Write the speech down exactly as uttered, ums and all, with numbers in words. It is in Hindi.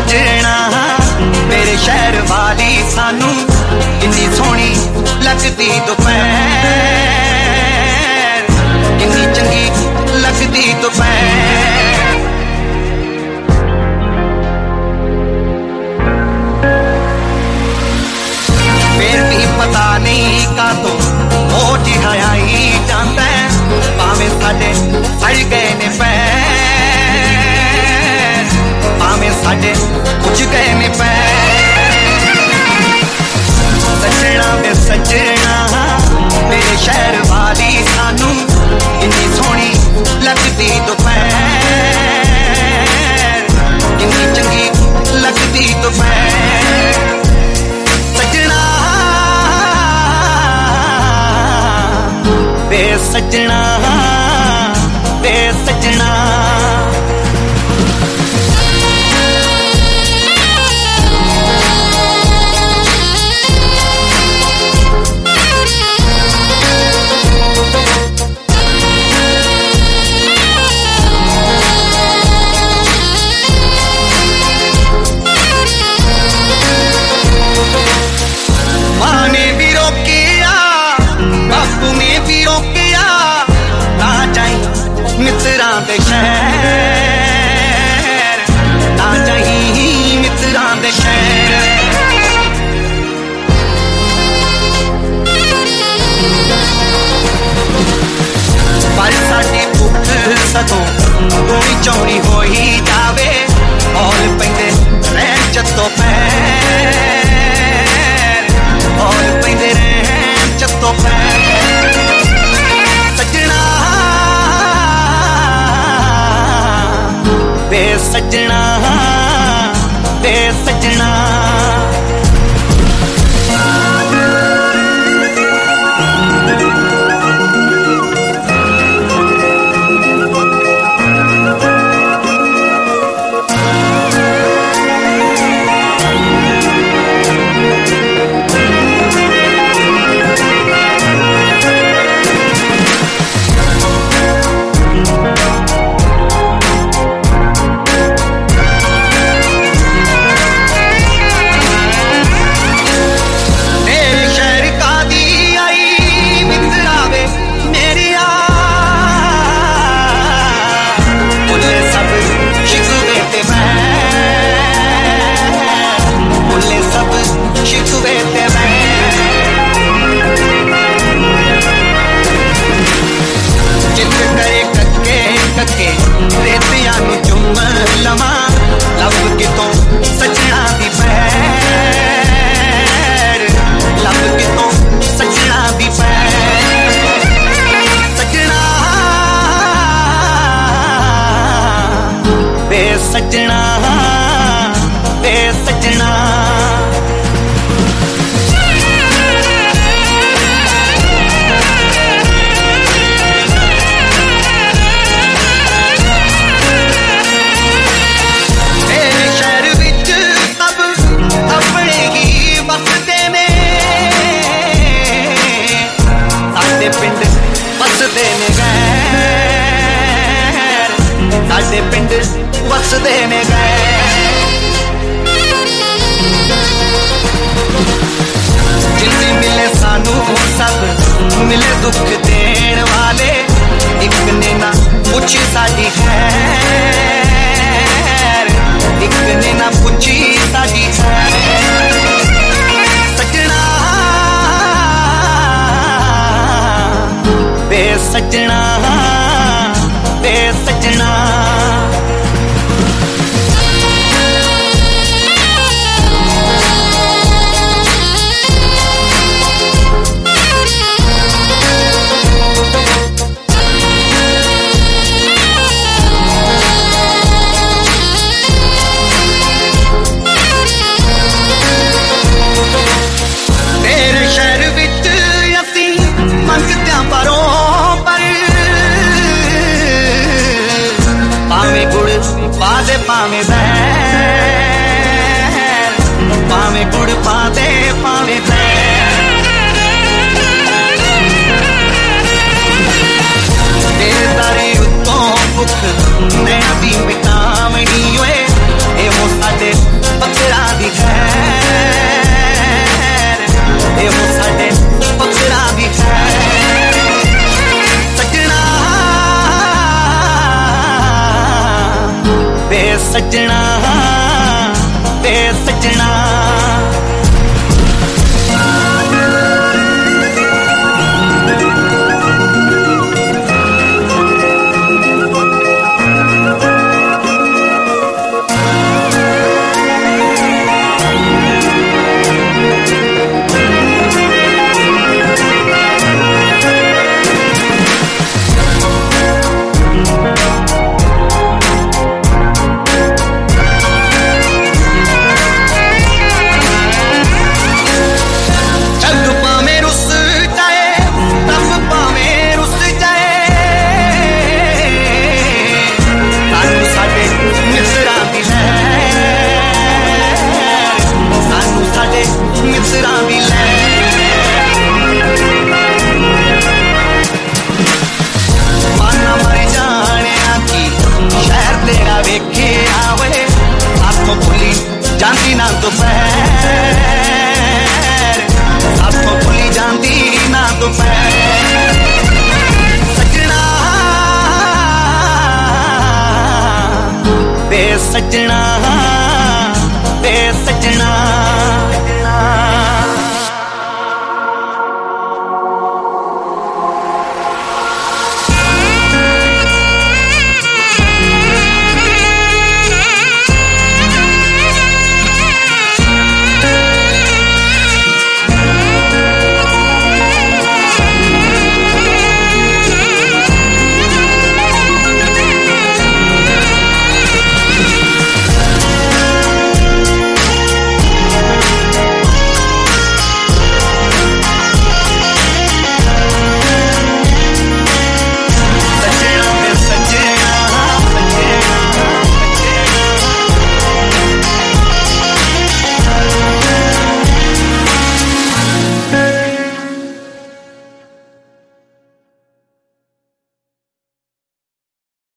सजना मेरे शहर वाली सानू किन्नी सोहनी लगदी दोपहर, किन्नी चंगी लगदी दोपहर। फिर भी पता नहीं कातों ओ जिहा आई जांदा है, भावें साडे सड़ गए ने पैर, भावें साडे बुझ गए ने पैर। सजना वे सजना मेरे शहर वाली सानू किन्नी सोहनी लगदी दोपहर, किन्नी चंगी लगदी दोपहर। सजना वे सजना वे सजना मित्रां दे शहर, ना जाही मित्रां दे शहर। पर साडी भुख सदों गोली चौड़ी होई जावे, औल पैंदे रहन जत्तों पैर, औल पैंदे रहन जत्तों पैर। वे सजना वे सजना सजना वे सजना मेरे शहर विच सब अपने ही बसदे ने, साडे पिंड बसदे ने गैर, साडे पिंड वसदे ने गए। जिन्नी मिले सानू सब मिले दुख देण वाले, एक ने ना पूछी साडी खैर, एक ने ना पूछी साडी खैर। सजना वे सजना वे सजना पावे ज़हर, पावे गुड़ पादे पावे ज़हर। तेरे तारे उत्तों भुख मैं भी मिटावनी ओए, ए वो साडे वे सजना वे सजना जाती ना दोपहर हाथों खुली जाती ना दोपहर सजना वे सजना